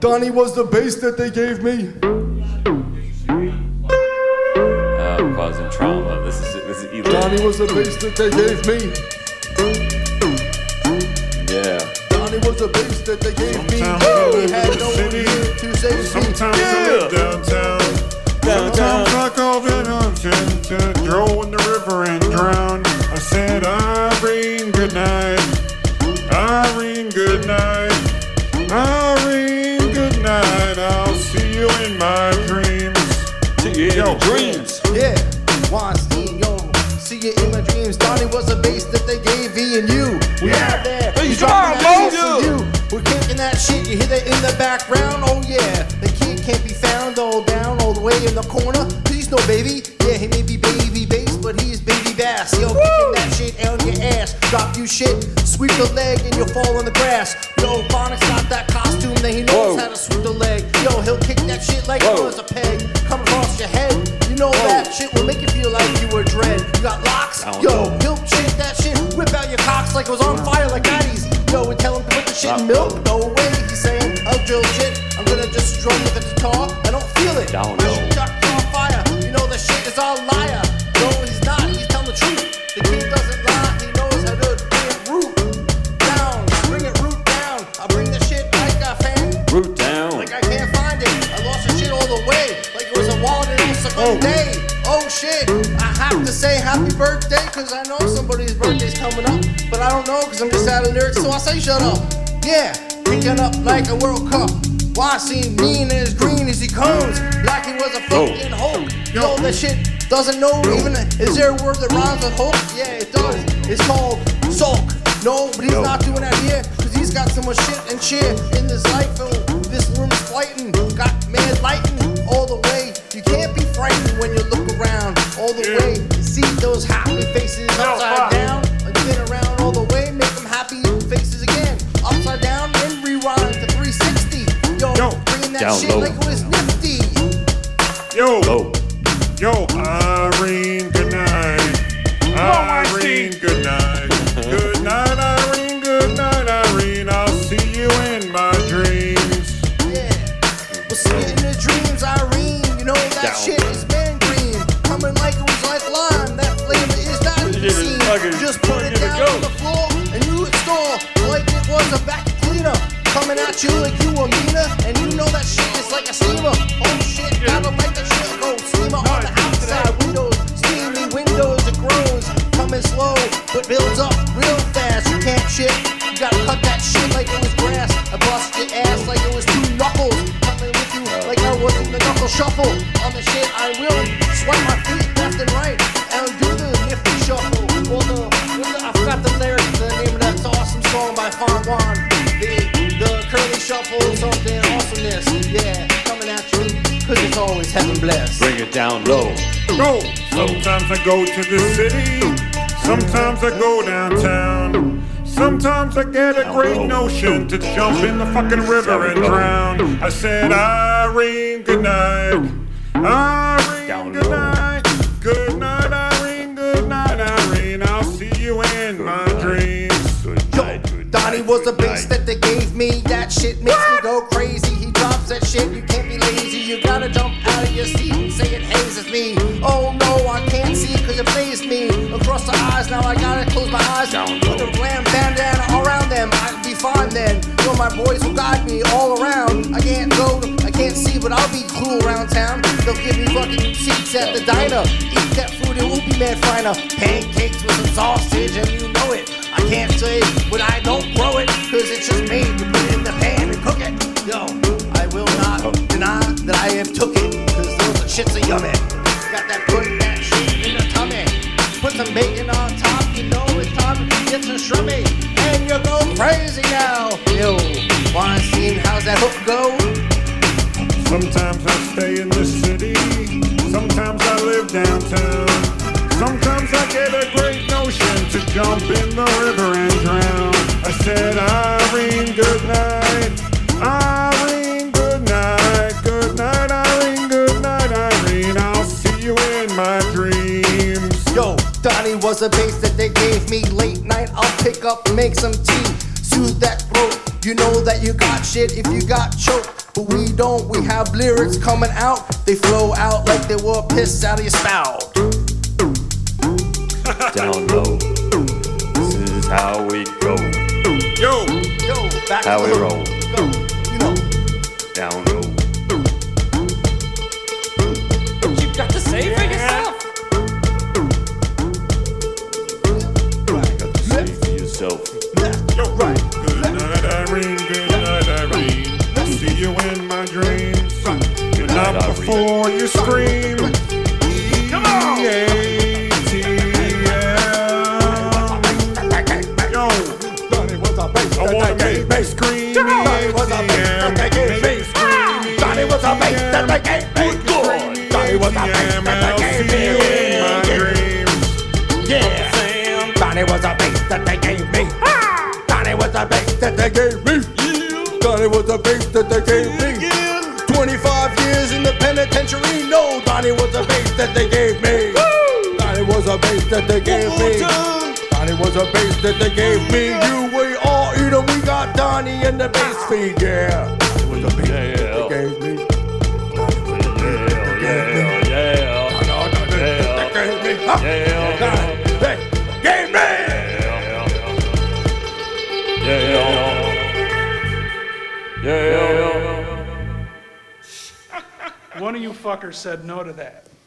Donnie was the bass that they gave me. Causing trauma. This is illegal. Donnie was the bass that they gave me. Yeah. Donnie was the bass that they gave me. Sometimes He had no one here to save me. Sometimes I live downtown. Sometimes I call an option to throw in the river and drown. I said, Irene, good night. Irene, good night. Irene, good night. I'll see you in my dreams. See you in your dreams. Yeah, Weinstein, yo, see you in my dreams. Donnie was the bass that they gave E and you. We out there, Hey, you come dropping on, that bro. shit for you. We're kicking that shit, you hear that in the background. Oh yeah, the kid can't be found all down, all the way in the corner. Please no baby, yeah, he may be baby bass, but he's baby bass. Yo, kicking that shit on your ass, drop you shit, sweep the leg and you'll fall on the grass. Yo, Phonics got that costume, then he knows how to sweep the leg. Yo, he'll kick that shit like it was a peg, come across your head. You know that shit will make you feel like you were dread. You got locks, yo, he'll shit that shit, whip out your cocks like it was on fire like Addies. Yo, we tell him to put the shit in milk. No way, he's saying, I'll drill shit. I'm gonna just strum with the guitar. I don't feel it. Down My low. shit got on fire. You know the shit is all liar. No, he's not. He's telling the truth. The kid doesn't lie. He knows how to bring it root down. Bring it root down. I bring the shit like a fan. Root down. Like I can't find it. I lost the shit all the way. Like it was a wallet and it's a good day. Oh shit. I have to say happy birthday because I know somebody's birthday's coming up. But I don't know because I'm just out of lyrics, so I say shut up. Yeah, picking up like a World Cup. Washing mean and as green as he comes. Like he was a fucking Hulk. Yo, that shit doesn't know even. Is there a word that rhymes with Hulk? Yeah, it does. It's called sulk. No, but he's not doing that here. Cause he's got so much shit and cheer in this life. Oh, this room's fighting. Got mad lighting all the way. You can't be frightened when you look around all the way. You see those happy faces upside down. Spin around all the way, make them happy faces again. Upside down and rewind to 360. Yo, bringing that Down shit low. like it was nifty. Yo, Irene, good night. Irene, good night. Good night, Irene, good night, Irene. I'll see you in my dreams. Yeah, we'll see you in the dreams, Irene. You know that shit is gangrene. Coming like it was like lime. That flavor is not seen. Just put it down on the floor and you install like it was a vacuum cleaner. Coming at you like you a meaner, and you know that shit is like a steamer. Oh shit, gotta make that shit go. Steamer on the outside windows, steamy windows, it grows. Coming slow, but builds up real fast. You can't shit, you gotta cut that shit like it was grass. I bust your ass like it was two knuckles. Coming with you like I was in the knuckle shuffle. On the shit I will swipe my feet left and right and do the nifty shuffle. I forgot the lyrics, the name of that awesome song by Fon Juan. The curly shuffle, something awesomeness. Yeah, coming at you, cause it's always heaven blessed. Bring it down low. Sometimes I go to the city. Sometimes I go downtown. Sometimes I get a great notion to jump in the fucking river and drown. I said, Irene, good night. Irene, good night. Good night, Irene, good night, Irene. I'll see you in my dreams. Donnie was the bass that they gave me. That shit makes me go crazy. He drops that shit, you can't be lazy. You gotta jump out of your seat and say it hazes me. Oh no, I can't see cause it fazed me. Across the eyes, now I gotta close my eyes. Put a ram bandana around them, I'd be fine then. You know my boys will guide me all around. I can't go, I can't see, but I'll be cool around town. They'll give me fucking seats at the diner. Eat that food, it will be mad finer. Pancakes with some sausage and you know it. I can't say, but I don't grow it, cause it's just made. You put it in the pan and cook it. Yo, I will not deny that I have took it, cause those shits are yummy. Got that, put that shit in the tummy. Put some bacon on top, you know it's time to get some shrubby. And you go crazy now. Yo, Weinstein, how's that hook go? Sometimes I stay in the city. Sometimes I live downtown. Sometimes I get a great notion to jump in the river and drown. I said, Irene, good night. Irene, good night. Good night, Irene, good night, Irene. I'll see you in my dreams. Yo, Donnie was a bass that they gave me. Late night, I'll pick up, make some tea. Soothe that throat. You know that you got shit if you got choked. But we don't, we have lyrics coming out. They flow out like they were pissed out of your spout. Down low. This is how we go. Yo, Back How to we the roll. Go, you know. Down low. You got to say for yourself. Got to say for yourself. yo, right. Good night, Irene. Good night, Irene. See you in my dreams. Good night night, before you scream. Come on. Yo, Donnie was a bass I wanna make me scream. Donnie was a bass that they gave me. Donnie was a bass that they gave me. Donnie was a bass that they gave me. Yeah. Donnie was a bass that they gave me. Donnie was a bass that they gave me. Donnie was a bass that they gave me. 25 years in the penitentiary. No, Donnie was a bass that they gave me. Donnie was a bass that they gave me. Donnie was a bass that they gave me. You, we all eat 'em. We got Donnie in the bass feed. Yeah. Donnie was a bass that they gave me. Donnie was a bass that they gave me. One of you fuckers said no to that.